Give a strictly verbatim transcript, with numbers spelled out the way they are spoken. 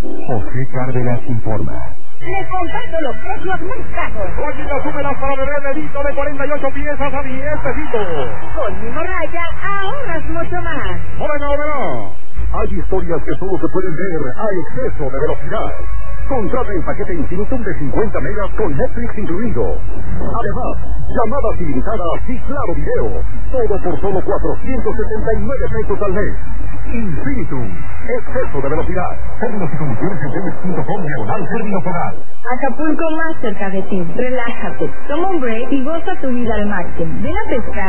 José Cárdenas informa. Les comparto los precios más bajos. Óyeme, súbelas para bebé dedito de cuarenta y ocho piezas a diez pesitos. Con mi morralla ahorras mucho más. ¡Morena, verá! Hay historias que solo se pueden ver a exceso de velocidad. Contrata el paquete Infinitum de cincuenta megas con Netflix incluido. Además, llamadas ilimitadas y claro video. Todo por solo cuatrocientos setenta y nueve pesos al mes. Infinitum. Exceso de velocidad. Términos y condiciones en teles punto com diagonal término solar. Acapulco más cerca de ti. Relájate. Toma un break y goza tu vida al máximo. Ven a pescar